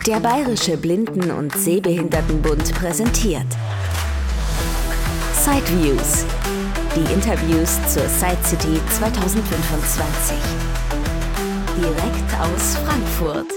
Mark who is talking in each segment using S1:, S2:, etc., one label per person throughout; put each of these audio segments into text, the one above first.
S1: Der Bayerische Blinden- und Sehbehindertenbund präsentiert Sideviews, die Interviews zur Side City 2025. Direkt aus Frankfurt.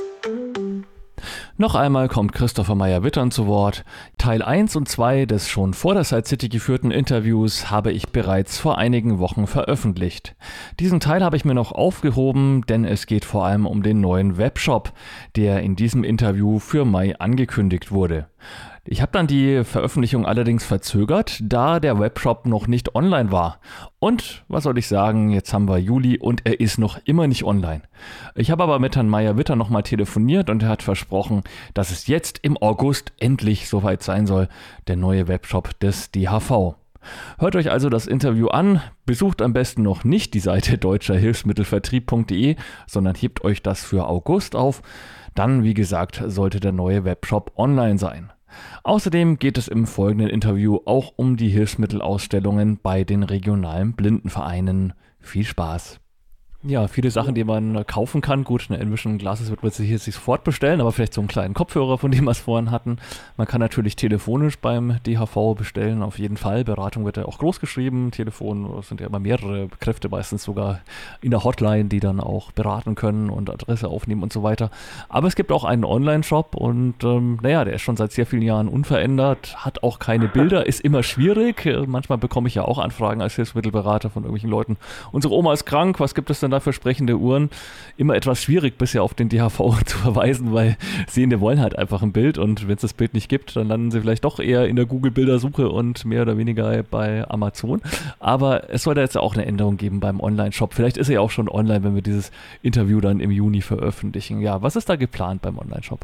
S2: Noch einmal kommt Christopher Meyer-Wittern zu Wort. Teil 1 und 2 des schon vor der Side City geführten Interviews habe ich bereits vor einigen Wochen veröffentlicht. Diesen Teil habe ich mir noch aufgehoben, denn es geht vor allem um den neuen Webshop, der in diesem Interview für Mai angekündigt wurde. Ich habe dann die Veröffentlichung allerdings verzögert, da der Webshop noch nicht online war. Und, was soll ich sagen, jetzt haben wir Juli und er ist noch immer nicht online. Ich habe aber mit Herrn Meyer-Wittern nochmal telefoniert und er hat versprochen, dass es jetzt im August endlich soweit sein soll, der neue Webshop des DHV. Hört euch also das Interview an, besucht am besten noch nicht die Seite deutscherhilfsmittelvertrieb.de, sondern hebt euch das für August auf. Dann, wie gesagt, sollte der neue Webshop online sein. Außerdem geht es im folgenden Interview auch um die Hilfsmittelausstellungen bei den regionalen Blindenvereinen. Viel Spaß! Ja, viele Sachen, die man kaufen kann. Gut, eine Envision Glasses wird man sich hier sofort bestellen, aber vielleicht so einen kleinen Kopfhörer, von dem wir es vorhin hatten. Man kann natürlich telefonisch beim DHV bestellen, auf jeden Fall. Beratung wird ja auch groß geschrieben. Telefon sind ja immer mehrere Kräfte, meistens sogar in der Hotline, die dann auch beraten können und Adresse aufnehmen und so weiter. Aber es gibt auch einen Online-Shop und der ist schon seit sehr vielen Jahren unverändert, hat auch keine Bilder, ist immer schwierig. Manchmal bekomme ich ja auch Anfragen als Hilfsmittelberater von irgendwelchen Leuten. Unsere Oma ist krank, was gibt es denn dafür sprechende Uhren? Immer etwas schwierig bisher auf den DHV zu verweisen, weil Sehende wollen halt einfach ein Bild und wenn es das Bild nicht gibt, dann landen sie vielleicht doch eher in der Google-Bildersuche und mehr oder weniger bei Amazon. Aber es soll da jetzt auch eine Änderung geben beim Online-Shop. Vielleicht ist er ja auch schon online, wenn wir dieses Interview dann im Juni veröffentlichen. Ja, was ist da geplant beim Online-Shop?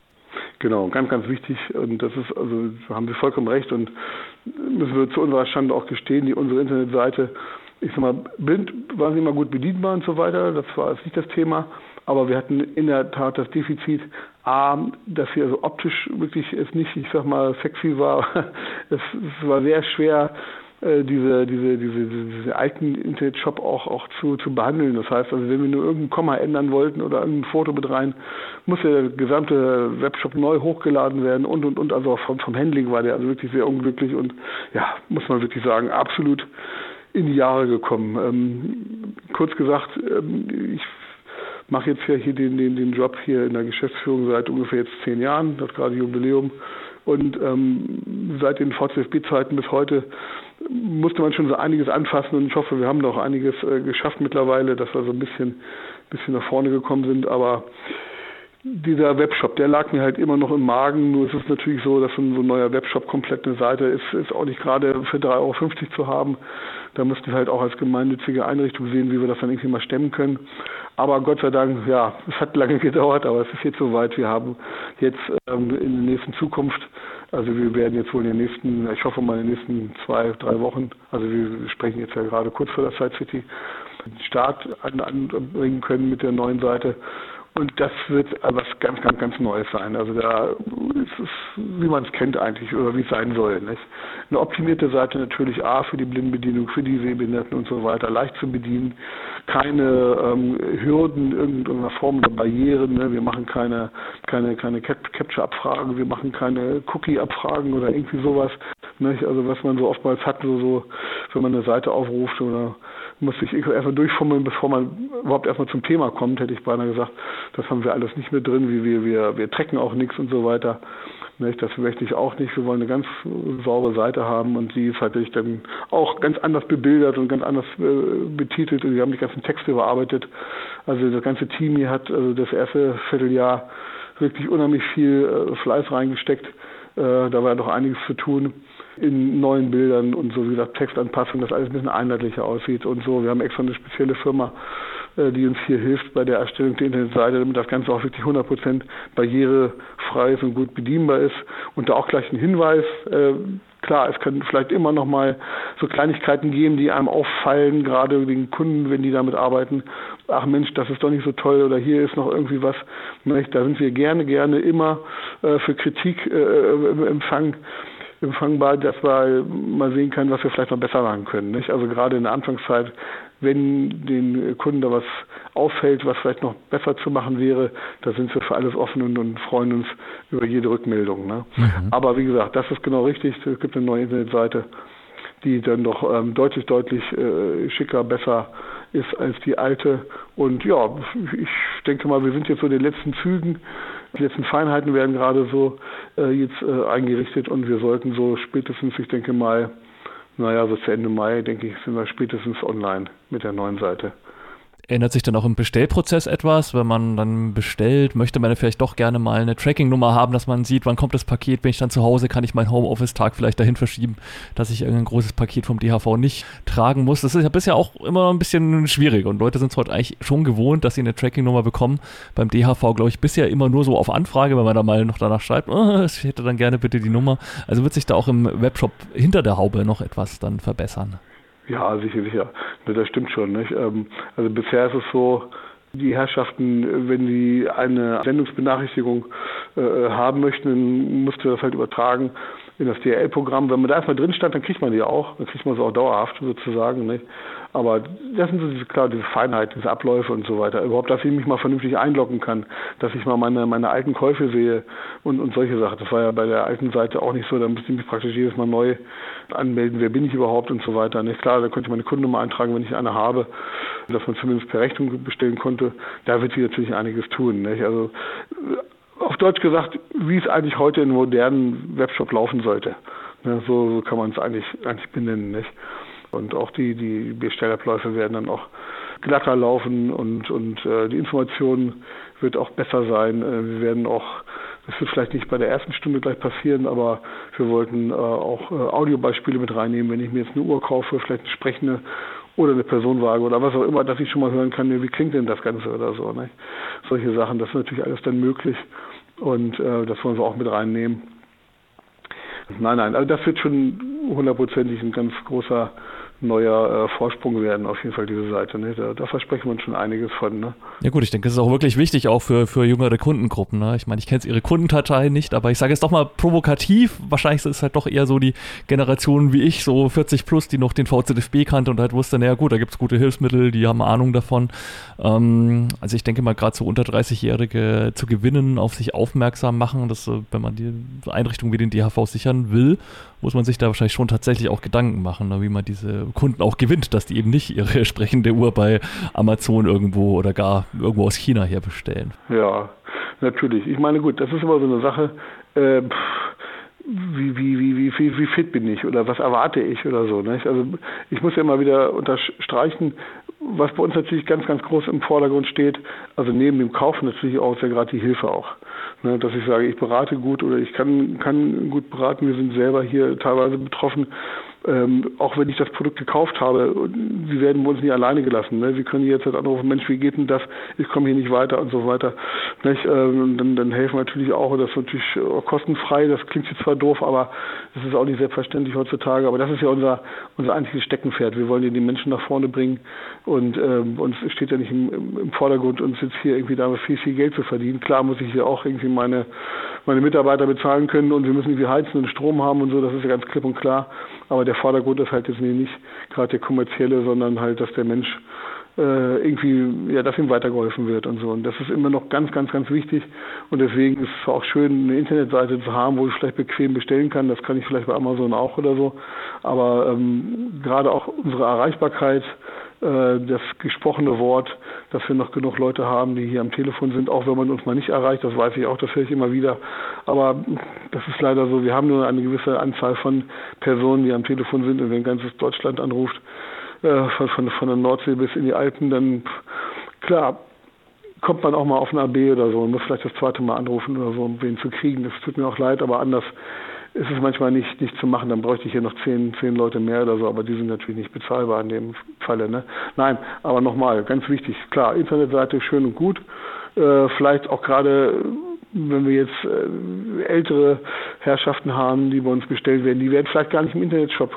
S3: Genau, ganz, ganz wichtig und das ist, also haben Sie vollkommen recht und müssen wir zu unserer Schande auch gestehen, unsere Internetseite, ich sag mal, blind waren sie immer gut bedienbar und so weiter, das war jetzt nicht das Thema, aber wir hatten in der Tat das Defizit, dass sie also optisch wirklich es nicht, ich sag mal, sexy war. Es war sehr schwer, diese alten Internetshop auch zu behandeln. Das heißt, also wenn wir nur irgendein Komma ändern wollten oder irgendein Foto mit rein, musste der gesamte Webshop neu hochgeladen werden und also auch vom Handling war der also wirklich sehr unglücklich und ja, muss man wirklich sagen, absolut in die Jahre gekommen. Kurz gesagt, ich mache jetzt ja hier den Job hier in der Geschäftsführung seit ungefähr jetzt 10 Jahren, das gerade Jubiläum. Und seit den VCFB-Zeiten bis heute musste man schon so einiges anfassen und ich hoffe, wir haben da auch einiges geschafft mittlerweile, dass wir so ein bisschen nach vorne gekommen sind, aber dieser Webshop, der lag mir halt immer noch im Magen, nur es ist natürlich so, dass so ein neuer Webshop komplett eine Seite ist auch nicht gerade für 3,50 € zu haben. Da müssten wir halt auch als gemeinnützige Einrichtung sehen, wie wir das dann irgendwie mal stemmen können. Aber Gott sei Dank, ja, es hat lange gedauert, aber es ist jetzt soweit. Wir haben jetzt in der nächsten Zukunft, also wir werden jetzt wohl in den nächsten, ich hoffe mal in den nächsten 2-3 Wochen, also wir sprechen jetzt ja gerade kurz vor der Side City, den Start anbringen können mit der neuen Seite. Und das wird was ganz, ganz, ganz Neues sein. Also da ist es, wie man es kennt eigentlich, oder wie es sein soll. Nicht? Eine optimierte Seite natürlich für die Blindenbedienung, für die Sehbehinderten und so weiter, leicht zu bedienen. Keine Hürden irgendeiner Form oder Barrieren. Ne? Wir machen keine Capture-Abfragen, wir machen keine Cookie-Abfragen oder irgendwie sowas. Nicht? Also was man so oftmals hat, so wenn man eine Seite aufruft oder muss sich erstmal durchfummeln, bevor man überhaupt erstmal zum Thema kommt, hätte ich beinahe gesagt. Das haben wir alles nicht mehr drin, wir tracken auch nichts und so weiter. Das möchte ich auch nicht. Wir wollen eine ganz saubere Seite haben und die ist halt dann auch ganz anders bebildert und ganz anders betitelt und wir haben die ganzen Texte überarbeitet. Also das ganze Team hier hat also das erste Vierteljahr wirklich unheimlich viel Fleiß reingesteckt. Da war noch einiges zu tun in neuen Bildern und so, wie gesagt, Textanpassung, dass alles ein bisschen einheitlicher aussieht und so. Wir haben extra eine spezielle Firma, die uns hier hilft bei der Erstellung der Internetseite, damit das Ganze auch wirklich 100% barrierefrei ist und gut bedienbar ist. Und da auch gleich ein Hinweis, klar, es können vielleicht immer noch mal so Kleinigkeiten geben, die einem auffallen, gerade den Kunden, wenn die damit arbeiten. Ach Mensch, das ist doch nicht so toll oder hier ist noch irgendwie was. Da sind wir gerne immer für Kritik im Empfang. empfangbar, dass man mal sehen kann, was wir vielleicht noch besser machen können. Nicht? Also gerade in der Anfangszeit, wenn den Kunden da was auffällt, was vielleicht noch besser zu machen wäre, da sind wir für alles offen und freuen uns über jede Rückmeldung. Ne? Aber wie gesagt, das ist genau richtig. Es gibt eine neue Internetseite, die dann doch deutlich schicker, besser ist als die alte. Und ja, ich denke mal, wir sind jetzt so in den letzten Zügen. Die letzten Feinheiten werden gerade so jetzt eingerichtet und wir sollten so spätestens, ich denke mal, so zu Ende Mai, denke ich, sind wir spätestens online mit der neuen Seite.
S2: Ändert sich dann auch im Bestellprozess etwas? Wenn man dann bestellt, möchte man vielleicht doch gerne mal eine Tracking-Nummer haben, dass man sieht, wann kommt das Paket, bin ich dann zu Hause, kann ich meinen Homeoffice-Tag vielleicht dahin verschieben, dass ich irgendein großes Paket vom DHV nicht tragen muss. Das ist ja bisher auch immer ein bisschen schwierig und Leute sind es heute eigentlich schon gewohnt, dass sie eine Tracking-Nummer bekommen. Beim DHV, glaube ich, bisher immer nur so auf Anfrage, wenn man da mal noch danach schreibt, ich hätte dann gerne bitte die Nummer. Also wird sich da auch im Webshop hinter der Haube noch etwas dann verbessern?
S3: Ja, sicher. Das stimmt schon. Nicht? Also bisher ist es so, die Herrschaften, wenn die eine Sendungsbenachrichtigung haben möchten, dann musst du das halt übertragen in das DHL-Programm. Wenn man da erstmal drin stand, dann kriegt man die auch. Dann kriegt man sie auch dauerhaft sozusagen. Nicht? Aber das sind so diese Feinheiten, diese Abläufe und so weiter. Überhaupt, dass ich mich mal vernünftig einloggen kann, dass ich mal meine alten Käufe sehe und solche Sachen. Das war ja bei der alten Seite auch nicht so. Da musste ich mich praktisch jedes Mal neu anmelden, wer bin ich überhaupt und so weiter. Nicht klar, da konnte ich meine Kundennummer eintragen, wenn ich eine habe, dass man zumindest per Rechnung bestellen konnte. Da wird sich natürlich einiges tun. Nicht? Also auf Deutsch gesagt, wie es eigentlich heute in einem modernen Webshop laufen sollte. Ne, so kann man es eigentlich benennen. Nicht? Und auch die Bestellabläufe werden dann auch glatter laufen und die Information wird auch besser sein. Wir werden auch, das wird vielleicht nicht bei der ersten Stunde gleich passieren, aber wir wollten auch Audiobeispiele mit reinnehmen, wenn ich mir jetzt eine Uhr kaufe, vielleicht eine sprechende oder eine Personenwaage oder was auch immer, dass ich schon mal hören kann, wie klingt denn das Ganze oder so. Ne? Solche Sachen, das ist natürlich alles dann möglich und das wollen wir auch mit reinnehmen. Nein, also das wird schon hundertprozentig ein ganz großer neuer Vorsprung werden, auf jeden Fall diese Seite. Ne? Da versprechen wir uns schon einiges von. Ne?
S2: Ja gut, ich denke, das ist auch wirklich wichtig, auch für jüngere Kundengruppen. Ne? Ich meine, ich kenne jetzt ihre Kundendatei nicht, aber ich sage jetzt doch mal provokativ, wahrscheinlich ist es halt doch eher so die Generation wie ich, so 40 plus, die noch den VZFB kannte und halt wusste, naja gut, da gibt es gute Hilfsmittel, die haben Ahnung davon. Also ich denke mal, gerade so unter 30-Jährige zu gewinnen, auf sich aufmerksam machen, dass, wenn man die Einrichtung wie den DHV sichern will, muss man sich da wahrscheinlich schon tatsächlich auch Gedanken machen, ne, wie man diese Kunden auch gewinnt, dass die eben nicht ihre entsprechende Uhr bei Amazon irgendwo oder gar irgendwo aus China her bestellen.
S3: Ja, natürlich. Ich meine, gut, das ist immer so eine Sache, wie fit bin ich oder was erwarte ich oder so. Nicht? Also ich muss ja immer wieder unterstreichen, was bei uns natürlich ganz, ganz groß im Vordergrund steht, also neben dem Kauf natürlich auch, ist ja gerade die Hilfe auch. Ne, dass ich sage, ich berate gut oder ich kann gut beraten, wir sind selber hier teilweise betroffen, auch wenn ich das Produkt gekauft habe, sie werden uns nicht alleine gelassen. Ne? Sie können jetzt halt anrufen, Mensch, wie geht denn das? Ich komme hier nicht weiter und so weiter. Nicht? Dann helfen wir natürlich auch, und das ist natürlich kostenfrei, das klingt jetzt zwar doof, aber das ist auch nicht selbstverständlich heutzutage, aber das ist ja unser einziges Steckenpferd. Wir wollen ja die Menschen nach vorne bringen und uns steht ja nicht im Vordergrund, uns jetzt hier irgendwie damit viel Geld zu verdienen. Klar muss ich hier auch irgendwie meine Mitarbeiter bezahlen können und wir müssen irgendwie heizen und Strom haben und so, das ist ja ganz klipp und klar. Aber der Vordergrund ist halt jetzt nicht gerade der kommerzielle, sondern halt, dass der Mensch irgendwie, ja, dass ihm weitergeholfen wird und so. Und das ist immer noch ganz, ganz, ganz wichtig. Und deswegen ist es auch schön, eine Internetseite zu haben, wo ich vielleicht bequem bestellen kann. Das kann ich vielleicht bei Amazon auch oder so. Aber gerade auch unsere Erreichbarkeit, das gesprochene Wort, dass wir noch genug Leute haben, die hier am Telefon sind, auch wenn man uns mal nicht erreicht, das weiß ich auch, das höre ich immer wieder. Aber das ist leider so, wir haben nur eine gewisse Anzahl von Personen, die am Telefon sind und wenn ganzes Deutschland anruft, von der Nordsee bis in die Alpen, dann klar, kommt man auch mal auf eine AB oder so und muss vielleicht das zweite Mal anrufen oder so, um wen zu kriegen. Das tut mir auch leid, aber anders ist es manchmal nicht zu machen. Dann bräuchte ich hier noch 10 Leute mehr oder so, aber die sind natürlich nicht bezahlbar in dem Falle. Ne? Nein, aber nochmal, ganz wichtig, klar, Internetseite schön und gut. Vielleicht auch gerade, wenn wir jetzt ältere Herrschaften haben, die bei uns bestellt werden, die werden vielleicht gar nicht im Internetshop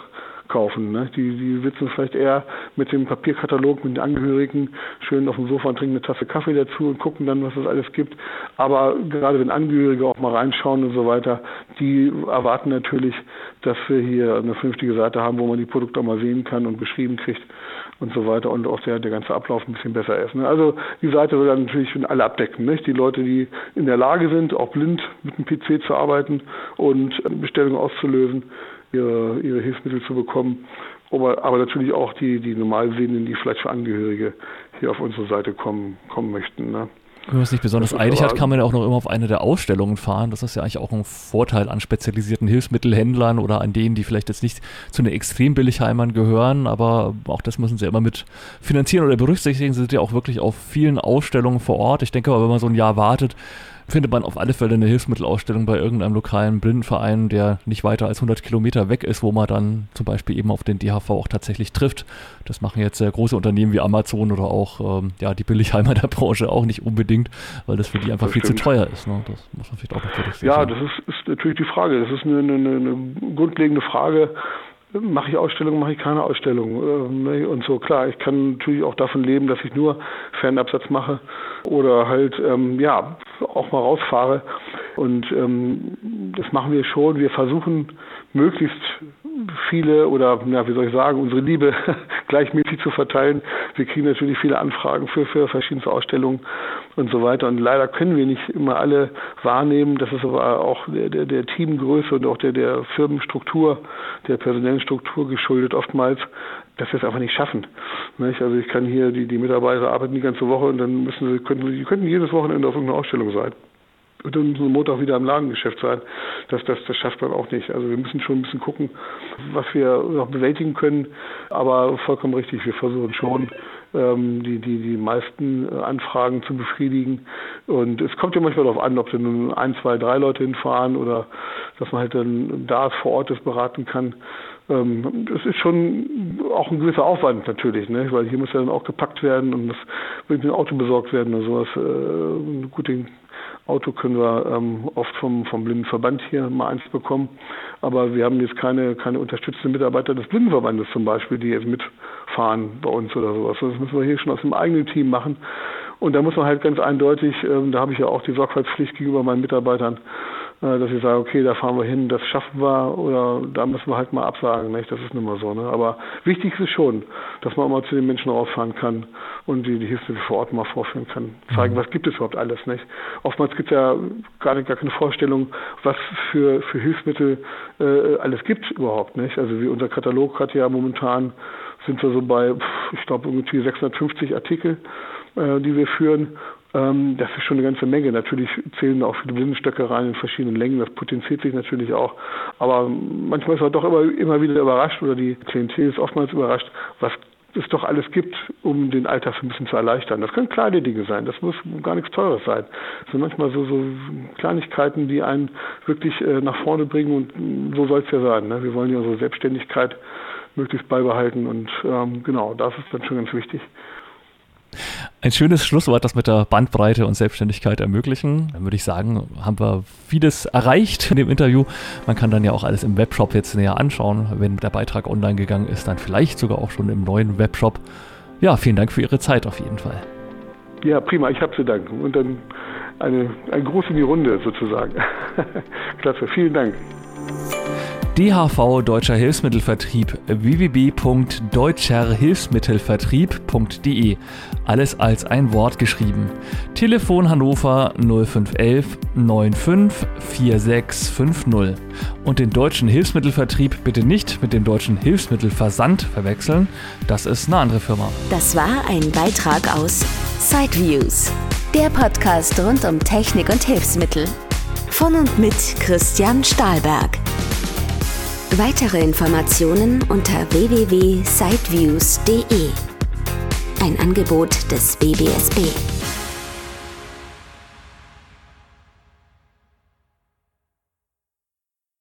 S3: kaufen. Ne? Die sitzen vielleicht eher mit dem Papierkatalog, mit den Angehörigen schön auf dem Sofa und trinken eine Tasse Kaffee dazu und gucken dann, was es alles gibt. Aber gerade wenn Angehörige auch mal reinschauen und so weiter, die erwarten natürlich, dass wir hier eine vernünftige Seite haben, wo man die Produkte auch mal sehen kann und beschrieben kriegt und so weiter und auch der ganze Ablauf ein bisschen besser ist. Ne? Also die Seite soll dann natürlich alle abdecken. Nicht? Die Leute, die in der Lage sind, auch blind mit dem PC zu arbeiten und Bestellungen auszulösen, ihre Hilfsmittel zu bekommen, aber natürlich auch die Normalsehenden, die vielleicht für Angehörige hier auf unsere Seite kommen möchten. Ne?
S2: Wenn man es nicht besonders eilig hat, kann man ja auch noch immer auf eine der Ausstellungen fahren. Das ist ja eigentlich auch ein Vorteil an spezialisierten Hilfsmittelhändlern oder an denen, die vielleicht jetzt nicht zu den Extrembilligheimern gehören, aber auch das müssen sie immer mit finanzieren oder berücksichtigen. Sie sind ja auch wirklich auf vielen Ausstellungen vor Ort. Ich denke aber, wenn man so ein Jahr wartet, findet man auf alle Fälle eine Hilfsmittelausstellung bei irgendeinem lokalen Blindenverein, der nicht weiter als 100 Kilometer weg ist, wo man dann zum Beispiel eben auf den DHV auch tatsächlich trifft. Das machen jetzt sehr große Unternehmen wie Amazon oder auch die Billigheimer der Branche auch nicht unbedingt, weil das für die einfach viel zu teuer ist. Ne? Das muss man vielleicht auch noch berücksichtigen. Ja,
S3: das ist natürlich die Frage. Das ist eine grundlegende Frage. Mache ich Ausstellungen, mache ich keine Ausstellung? Und so, klar, ich kann natürlich auch davon leben, dass ich nur Fernabsatz mache oder halt, auch mal rausfahre. Und das machen wir schon. Wir versuchen, möglichst viele oder, unsere Liebe gleichmäßig zu verteilen. Wir kriegen natürlich viele Anfragen für verschiedenste Ausstellungen und so weiter. Und leider können wir nicht immer alle wahrnehmen. Das ist aber auch der Teamgröße und auch der Firmenstruktur, der personellen Struktur geschuldet oftmals, dass wir es einfach nicht schaffen. Nicht? Also ich kann hier, die Mitarbeiter arbeiten die ganze Woche und dann könnten jedes Wochenende auf irgendeiner Ausstellung sein. Und dann so Montag wieder im Ladengeschäft sein. Das schafft man auch nicht. Also wir müssen schon ein bisschen gucken, was wir noch bewältigen können. Aber vollkommen richtig, wir versuchen schon, die meisten Anfragen zu befriedigen. Und es kommt ja manchmal darauf an, ob dann nun 1, 2, 3 Leute hinfahren oder dass man halt dann da vor Ort das beraten kann. Das ist schon auch ein gewisser Aufwand natürlich, ne? Weil hier muss ja dann auch gepackt werden und muss mit dem Auto besorgt werden oder sowas. Gut, den Auto können wir oft vom Blindenverband hier mal eins bekommen, aber wir haben jetzt keine unterstützenden Mitarbeiter des Blindenverbandes zum Beispiel, die jetzt mitfahren bei uns oder sowas. Das müssen wir hier schon aus dem eigenen Team machen. Und da muss man halt ganz eindeutig, da habe ich ja auch die Sorgfaltspflicht gegenüber meinen Mitarbeitern, dass ich sage, okay, da fahren wir hin, das schaffen wir oder da müssen wir halt mal absagen, nicht? Das ist nicht mehr so. Ne? Aber wichtig ist es schon, dass man auch mal zu den Menschen rausfahren kann und die Hilfsmittel vor Ort mal vorführen kann. Zeigen, was gibt es überhaupt alles, nicht? Oftmals gibt es ja gar keine Vorstellung, was für Hilfsmittel alles gibt überhaupt, nicht? Also wie unser Katalog hat ja momentan, sind wir so bei, ich glaube, irgendwie 650 Artikel, die wir führen. Das ist schon eine ganze Menge. Natürlich zählen auch viele Blindenstöcke rein in verschiedenen Längen. Das potenziert sich natürlich auch. Aber manchmal ist man doch immer wieder überrascht oder die Klientel ist oftmals überrascht, was es doch alles gibt, um den Alltag ein bisschen zu erleichtern. Das können kleine Dinge sein. Das muss gar nichts Teures sein. Das sind manchmal so Kleinigkeiten, die einen wirklich nach vorne bringen und so soll es ja sein. Ne? Wir wollen ja unsere Selbstständigkeit möglichst beibehalten und genau, das ist dann schon ganz wichtig.
S2: Ein schönes Schlusswort, das mit der Bandbreite und Selbstständigkeit ermöglichen. Dann würde ich sagen, haben wir vieles erreicht in dem Interview. Man kann dann ja auch alles im Webshop jetzt näher anschauen. Wenn der Beitrag online gegangen ist, dann vielleicht sogar auch schon im neuen Webshop. Ja, vielen Dank für Ihre Zeit auf jeden Fall.
S3: Ja, prima, ich habe zu danken. Und dann ein Gruß in die Runde sozusagen. Klasse, vielen Dank.
S2: DHV Deutscher Hilfsmittelvertrieb www.deutscherhilfsmittelvertrieb.de. Alles als ein Wort geschrieben. Telefon Hannover 0511 95 4650. Und den Deutschen Hilfsmittelvertrieb bitte nicht mit dem Deutschen Hilfsmittelversand verwechseln. Das ist eine andere Firma.
S1: Das war ein Beitrag aus Sideviews, der Podcast rund um Technik und Hilfsmittel. Von und mit Christian Stahlberg. Weitere Informationen unter www.sideviews.de. Ein Angebot des BBSB.